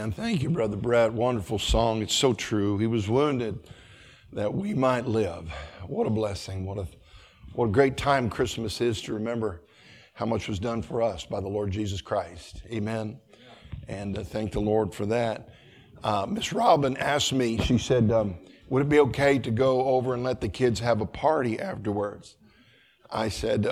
And thank you, Brother Brett. Wonderful song. It's so true. He was wounded that we might live. What a blessing. What a great time Christmas is to remember how much was done for us by the Lord Jesus Christ. Amen. And thank the Lord for that. Miss Robin asked me, she said, would it be okay to go over and let the kids have a party afterwards? I said,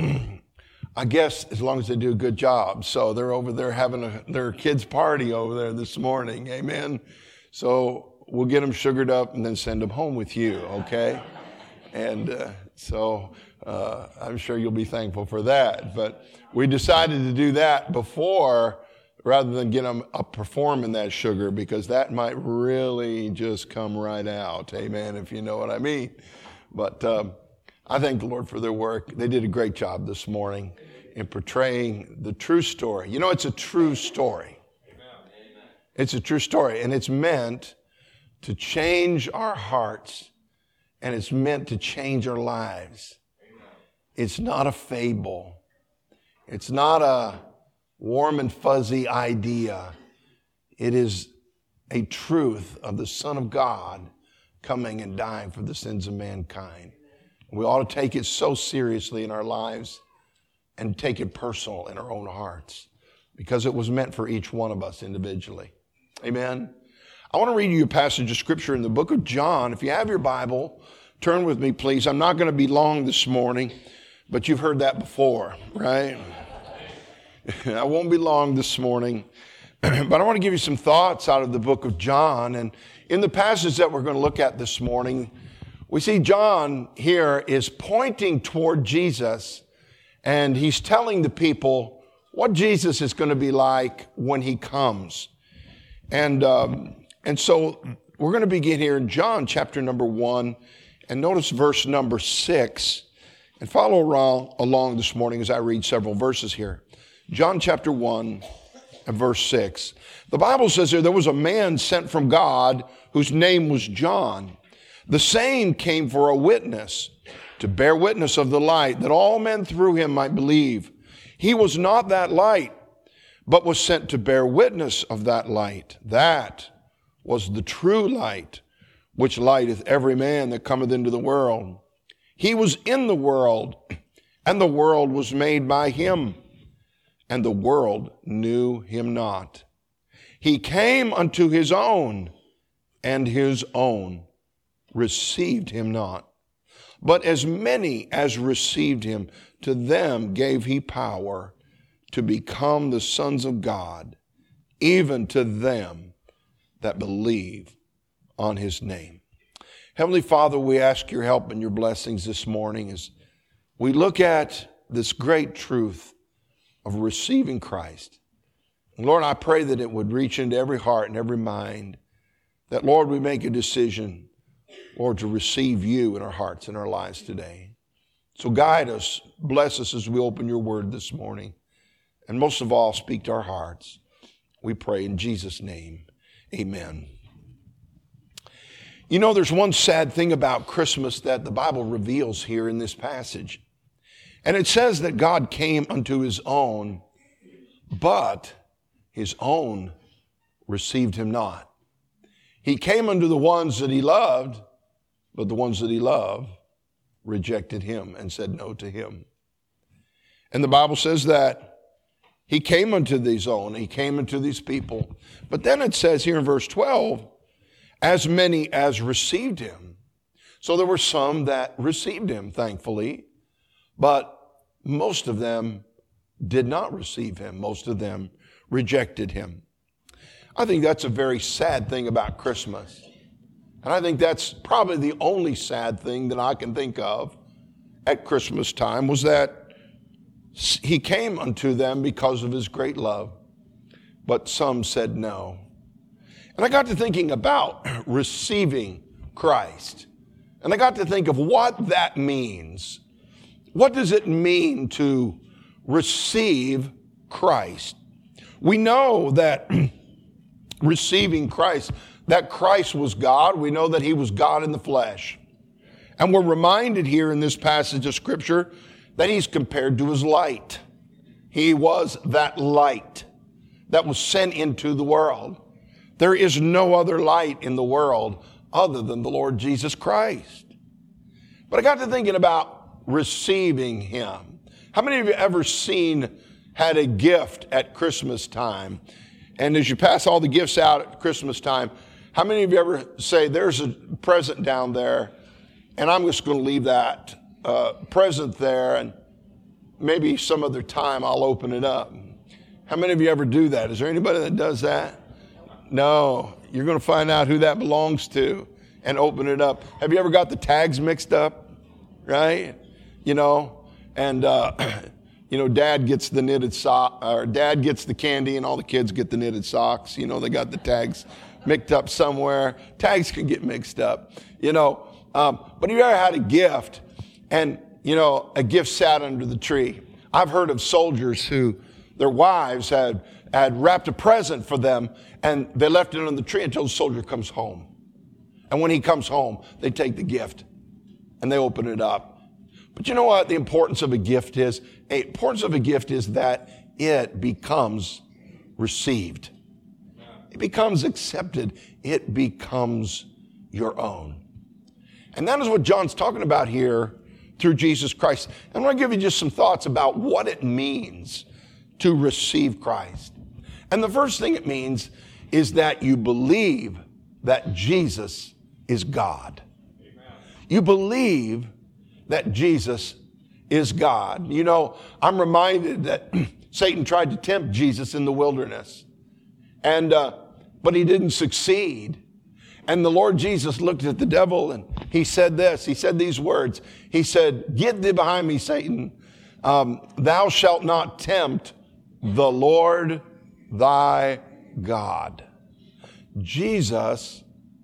I guess as long as they do a good job. So they're over there having their kids' party over there this morning. Amen. So we'll get them sugared up and then send them home with you, okay? And so I'm sure you'll be thankful for that. But we decided to do that before rather than get them performing that sugar, because that might really just come right out. Amen, if you know what I mean. But I thank the Lord for their work. They did a great job this morning in portraying the true story. You know, it's a true story. It's a true story, and it's meant to change our hearts, and it's meant to change our lives. It's not a fable. It's not a warm and fuzzy idea. It is a truth of the Son of God coming and dying for the sins of mankind. We ought to take it so seriously in our lives and take it personal in our own hearts, because it was meant for each one of us individually. Amen. I want to read you a passage of scripture in the book of John. If you have your Bible, turn with me, please. I'm not going to be long this morning, but you've heard that before, right? I won't be long this morning, but I want to give you some thoughts out of the book of John. And in the passage that we're going to look at this morning, we see John here is pointing toward Jesus, and he's telling the people what Jesus is going to be like when he comes. And so we're going to begin here in John chapter number 1, and notice verse number 6, and follow along this morning as I read several verses here. John chapter 1 and verse 6. The Bible says there was a man sent from God whose name was John. The same came for a witness, to bear witness of the light, that all men through him might believe. He was not that light, but was sent to bear witness of that light. That was the true light, which lighteth every man that cometh into the world. He was in the world, and the world was made by him, and the world knew him not. He came unto his own, and his own received him not. But as many as received him, to them gave he power to become the sons of God, even to them that believe on his name. Heavenly Father, we ask your help and your blessings this morning as we look at this great truth of receiving Christ. And Lord, I pray that it would reach into every heart and every mind, that, Lord, we make a decision, Lord, to receive you in our hearts and our lives today. So guide us, bless us as we open your word this morning. And most of all, speak to our hearts. We pray in Jesus' name, amen. You know, there's one sad thing about Christmas that the Bible reveals here in this passage. And it says that God came unto his own, but his own received him not. He came unto the ones that he loved, but the ones that he loved rejected him and said no to him. And the Bible says that he came unto these own, he came unto these people. But then it says here in verse 12, as many as received him. So there were some that received him, thankfully, but most of them did not receive him. Most of them rejected him. I think that's a very sad thing about Christmas. And I think that's probably the only sad thing that I can think of at Christmas time, was that he came unto them because of his great love, but some said no. And I got to thinking about receiving Christ. And I got to think of what that means. What does it mean to receive Christ? We know that receiving Christ, that Christ was God. We know that he was God in the flesh. And we're reminded here in this passage of scripture that he's compared to his light. He was that light that was sent into the world. There is no other light in the world other than the Lord Jesus Christ. But I got to thinking about receiving him. How many of you ever had a gift at Christmas time? And as you pass all the gifts out at Christmas time, how many of you ever say, there's a present down there, and I'm just going to leave that present there, and maybe some other time I'll open it up? How many of you ever do that? Is there anybody that does that? No. You're going to find out who that belongs to and open it up. Have you ever got the tags mixed up? Right? And Dad gets the knitted sock, or Dad gets the candy and all the kids get the knitted socks. They got the tags mixed up somewhere. Tags can get mixed up, but you ever had a gift and, a gift sat under the tree? I've heard of soldiers who their wives had wrapped a present for them and they left it under the tree until the soldier comes home. And when he comes home, they take the gift and they open it up. But you know what the importance of a gift is? The importance of a gift is that it becomes received. It becomes accepted. It becomes your own. And that is what John's talking about here through Jesus Christ. I'm going to give you just some thoughts about what it means to receive Christ. And the first thing it means is that you believe that Jesus is God. Amen. You believe that Jesus is God. I'm reminded that Satan tried to tempt Jesus in the wilderness, but he didn't succeed. And the Lord Jesus looked at the devil and he said these words. He said, "Get thee behind me, Satan. Thou shalt not tempt the Lord thy God." Jesus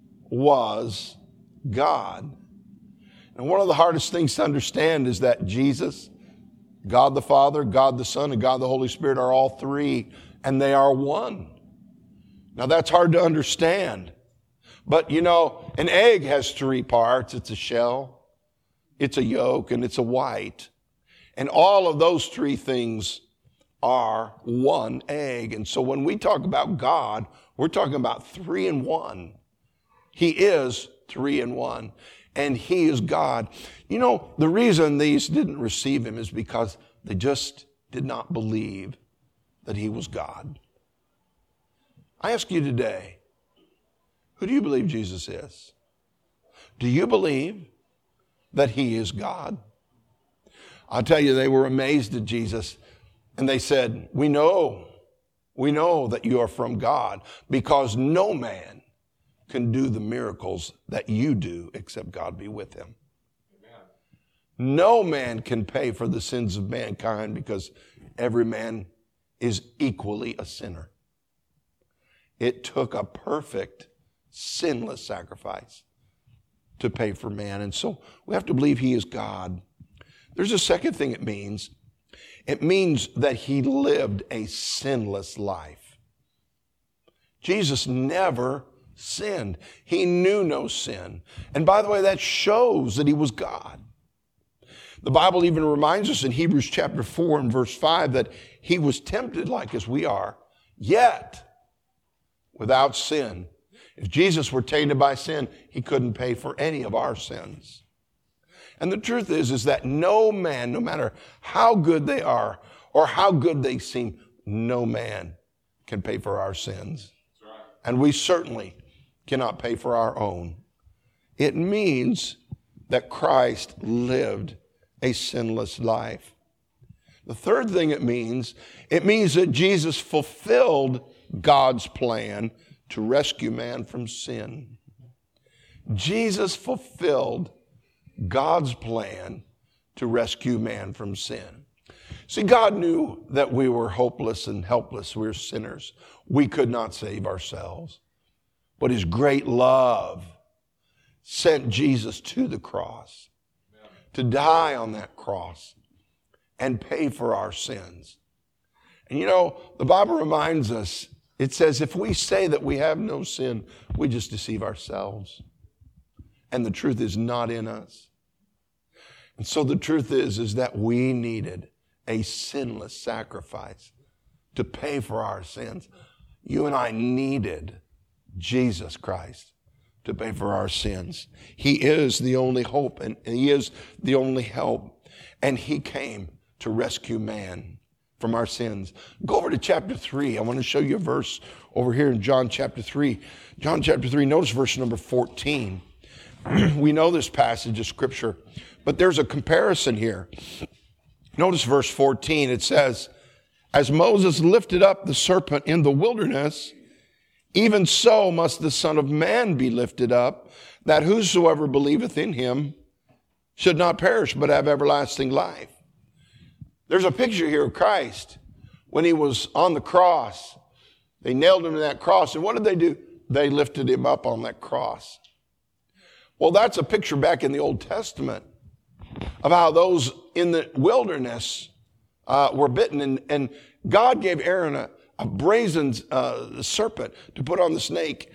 was God. And one of the hardest things to understand is that Jesus, God the Father, God the Son, and God the Holy Spirit are all three, and they are one. Now that's hard to understand. But an egg has three parts. It's a shell, it's a yolk, and it's a white. And all of those three things are one egg. And so when we talk about God, we're talking about 3 in 1. He is 3 in 1. And he is God. The reason these didn't receive him is because they just did not believe that he was God. I ask you today, who do you believe Jesus is? Do you believe that he is God? I'll tell you, they were amazed at Jesus and they said, we know that you are from God, because no man can do the miracles that you do except God be with him. Amen. No man can pay for the sins of mankind, because every man is equally a sinner. It took a perfect, sinless sacrifice to pay for man. And so we have to believe he is God. There's a second thing it means. It means that he lived a sinless life. Jesus never sinned. He knew no sin. And by the way, that shows that he was God. The Bible even reminds us in Hebrews chapter 4 and verse 5 that he was tempted like as we are, yet without sin. If Jesus were tainted by sin, he couldn't pay for any of our sins. And the truth is that no man, no matter how good they are or how good they seem, no man can pay for our sins. That's right. And we certainly cannot pay for our own. It means that Christ lived a sinless life. The third thing it means that Jesus fulfilled God's plan to rescue man from sin. Jesus fulfilled God's plan to rescue man from sin. See, God knew that we were hopeless and helpless. We were sinners. We could not save ourselves. But his great love sent Jesus to the cross to die on that cross and pay for our sins. And the Bible reminds us, it says, if we say that we have no sin, we just deceive ourselves. And the truth is not in us. And so the truth is that we needed a sinless sacrifice to pay for our sins. You and I needed Jesus Christ to pay for our sins. He is the only hope and He is the only help. And He came to rescue man from our sins. Go over to chapter 3. I want to show you a verse over here in John chapter 3. John chapter 3, notice verse number 14. We know this passage of Scripture, but there's a comparison here. Notice verse 14. It says, as Moses lifted up the serpent in the wilderness, even so must the Son of Man be lifted up, that whosoever believeth in him should not perish, but have everlasting life. There's a picture here of Christ when He was on the cross. They nailed Him to that cross, and what did they do? They lifted Him up on that cross. Well, that's a picture back in the Old Testament of how those in the wilderness were bitten, and God gave Aaron a brazen serpent to put on the snake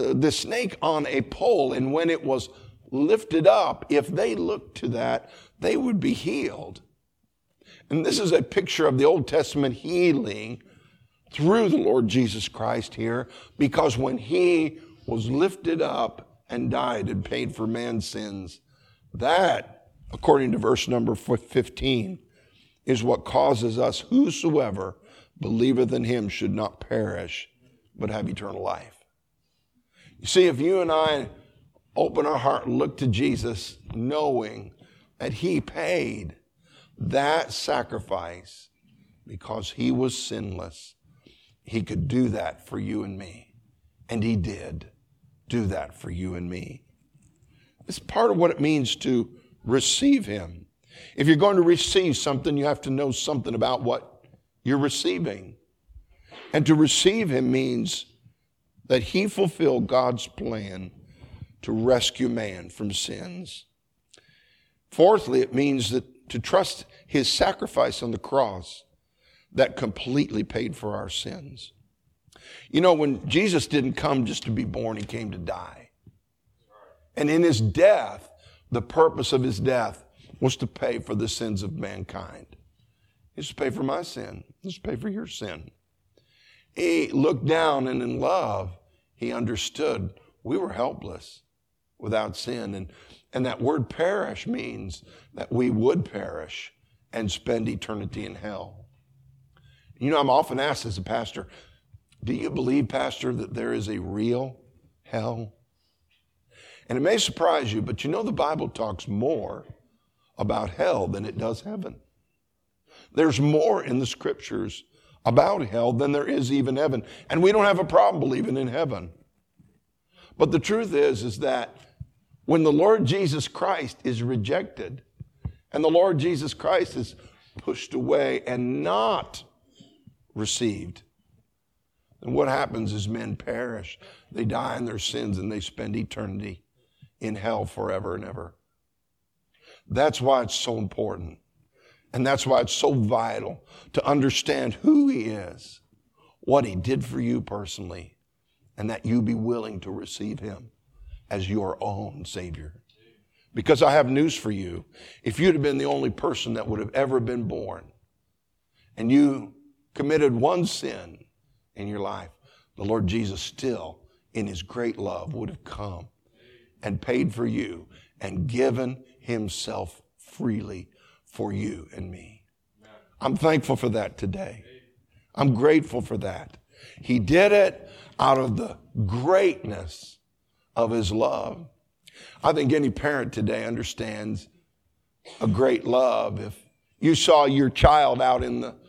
on a pole, and when it was lifted up, if they looked to that, they would be healed. And this is a picture of the Old Testament healing through the Lord Jesus Christ here, because when He was lifted up and died and paid for man's sins, that, according to verse number 15, is what causes us, whosoever believeth in Him should not perish, but have eternal life. You see, if you and I open our heart and look to Jesus, knowing that He paid that sacrifice because He was sinless, He could do that for you and me. And He did do that for you and me. It's part of what it means to receive Him. If you're going to receive something, you have to know something about what you're receiving. And to receive Him means that He fulfilled God's plan to rescue man from sins. Fourthly, it means that to trust His sacrifice on the cross that completely paid for our sins. You know, when Jesus didn't come just to be born, He came to die. And in His death, the purpose of His death was to pay for the sins of mankind. He was to pay for my sin. He was to pay for your sin. He looked down, and in love, He understood we were helpless without sin. And that word perish means that we would perish and spend eternity in hell. You know, I'm often asked as a pastor, do you believe, Pastor, that there is a real hell? And it may surprise you, but you know the Bible talks more about hell than it does heaven. There's more in the Scriptures about hell than there is even heaven. And we don't have a problem believing in heaven. But the truth is that when the Lord Jesus Christ is rejected and the Lord Jesus Christ is pushed away and not received, then what happens is men perish. They die in their sins and they spend eternity in hell forever and ever. That's why it's so important. And that's why it's so vital to understand who He is, what He did for you personally, and that you be willing to receive Him as your own Savior. Because I have news for you. If you'd have been the only person that would have ever been born, and you committed one sin in your life, the Lord Jesus still, in His great love, would have come and paid for you and given Himself freely for you and me. I'm thankful for that today. I'm grateful for that. He did it out of the greatness of His love. I think any parent today understands a great love. If you saw your child out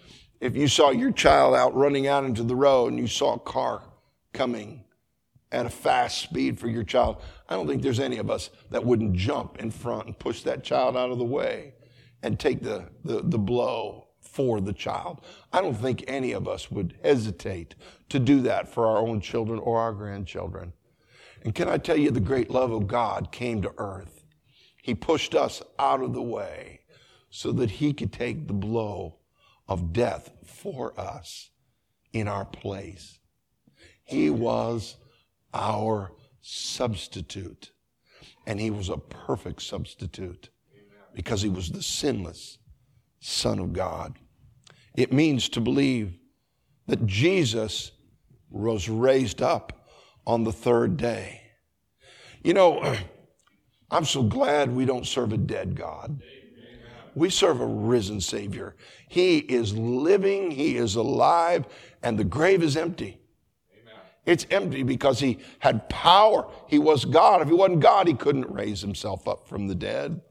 running out into the road and you saw a car coming at a fast speed for your child, I don't think there's any of us that wouldn't jump in front and push that child out of the way and take the blow for the child. I don't think any of us would hesitate to do that for our own children or our grandchildren. And can I tell you, the great love of God came to earth. He pushed us out of the way so that He could take the blow of death for us in our place. He was our substitute. And He was a perfect substitute because He was the sinless Son of God. It means to believe that Jesus was raised up on the third day. You know, I'm so glad we don't serve a dead God. We serve a risen Savior. He is living, He is alive, and the grave is empty. It's empty because He had power. He was God. If He wasn't God, He couldn't raise Himself up from the dead.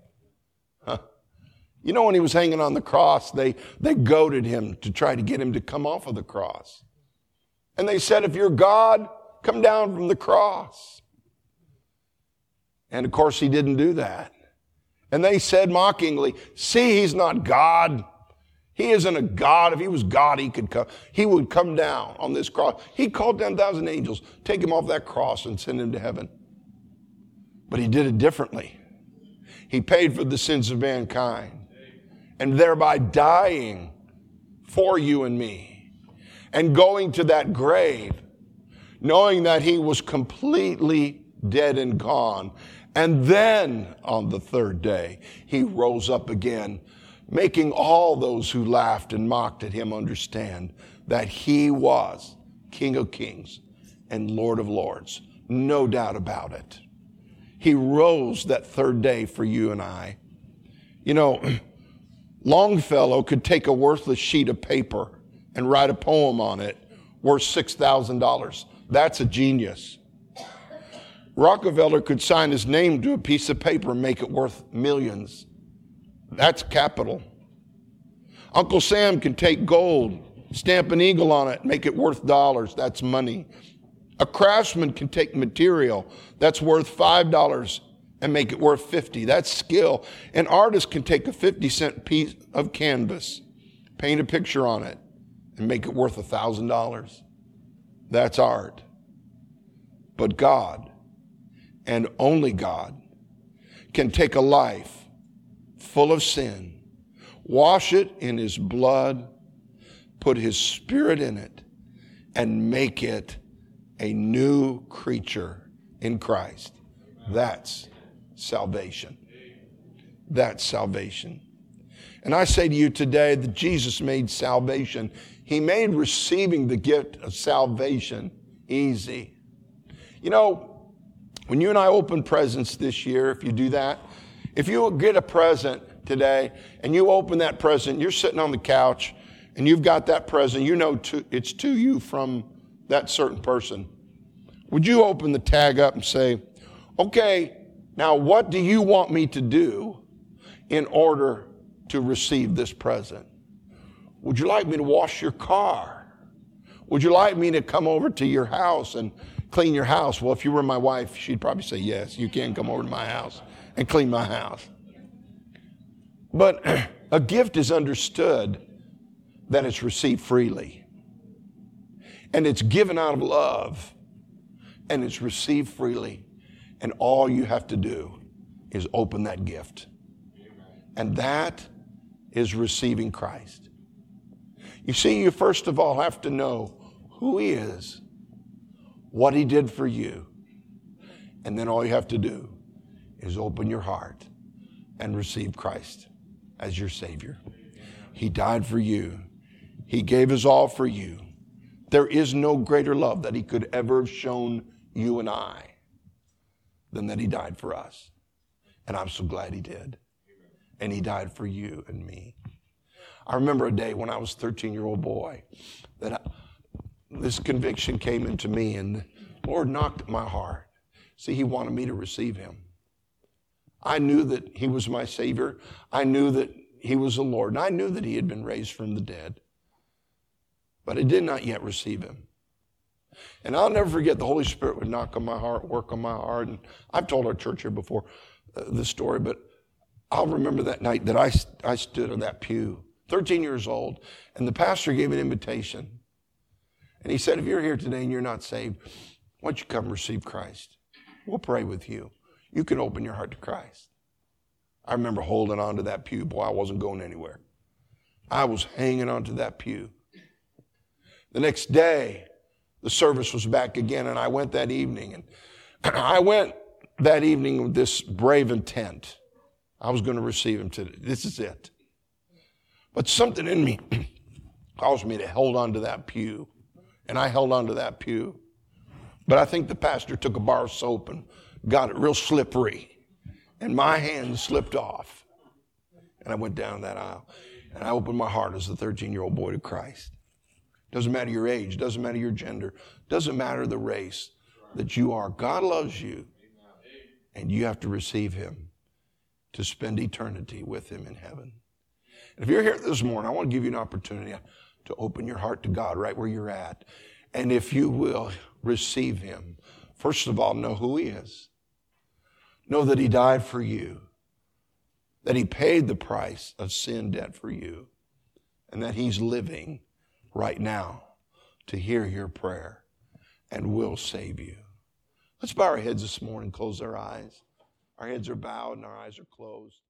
You know, when He was hanging on the cross, they goaded Him to try to get Him to come off of the cross. And they said, if you're God, come down from the cross. And of course, He didn't do that. And they said mockingly, see, He's not God. He isn't a God. If He was God, He would come down on this cross. He called down 1,000 angels, take Him off that cross and send Him to heaven. But He did it differently. He paid for the sins of mankind, and thereby dying for you and me, and going to that grave, knowing that He was completely dead and gone. And then on the third day, He rose up again, making all those who laughed and mocked at Him understand that He was King of Kings and Lord of Lords. No doubt about it. He rose that third day for you and I. You know, Longfellow could take a worthless sheet of paper and write a poem on it worth $6,000. That's a genius. Rockefeller could sign his name to a piece of paper and make it worth millions. That's capital. Uncle Sam can take gold, stamp an eagle on it, make it worth dollars. That's money. A craftsman can take material that's worth $5 and make it worth 50. That's skill. An artist can take a 50-cent piece of canvas, paint a picture on it, and make it worth $1,000. That's art. But God, and only God, can take a life full of sin, wash it in His blood, put His Spirit in it, and make it a new creature in Christ. That's salvation. That's salvation. And I say to you today that Jesus made salvation. He made receiving the gift of salvation easy. You know, when you and I open presents this year, if you do that, if you get a present today and you open that present, you're sitting on the couch and you've got that present, you know it's to you from that certain person. Would you open the tag up and say, okay, now what do you want me to do in order to receive this present? Would you like me to wash your car? Would you like me to come over to your house and clean your house? Well, if you were my wife, she'd probably say, yes, you can come over to my house and clean my house. But a gift is understood that it's received freely. And it's given out of love. And it's received freely. And all you have to do is open that gift. And that is receiving Christ. You see, you first of all have to know who He is, what He did for you. And then all you have to do is open your heart and receive Christ as your Savior. He died for you. He gave His all for you. There is no greater love that He could ever have shown you and I than that He died for us. And I'm so glad He did. And He died for you and me. I remember a day when I was a 13-year-old boy that this conviction came into me, and the Lord knocked at my heart. See, He wanted me to receive Him. I knew that He was my Savior. I knew that He was the Lord. And I knew that He had been raised from the dead. But I did not yet receive Him. And I'll never forget, the Holy Spirit would knock on my heart, work on my heart. And I've told our church here before this story, but I'll remember that night that I stood on that pew, 13 years old, and the pastor gave an invitation. And he said, if you're here today and you're not saved, why don't you come receive Christ? We'll pray with you. You can open your heart to Christ. I remember holding on to that pew. Boy, I wasn't going anywhere. I was hanging on to that pew. The next day, the service was back again, and I went that evening. And I went that evening with this brave intent. I was going to receive Him today. This is it. But something in me caused me to hold on to that pew. And I held on to that pew. But I think the pastor took a bar of soap and got it real slippery. And my hand slipped off. And I went down that aisle. And I opened my heart as a 13-year-old boy to Christ. Doesn't matter your age. Doesn't matter your gender. Doesn't matter the race that you are. God loves you. And you have to receive him to spend eternity with him in heaven. And if you're here this morning, I want to give you an opportunity to open your heart to God right where you're at. And if you will receive him, first of all, know who he is. Know that he died for you. That he paid the price of sin debt for you. And that he's living right now to hear your prayer and will save you. Let's bow our heads this morning, close our eyes. Our heads are bowed and our eyes are closed.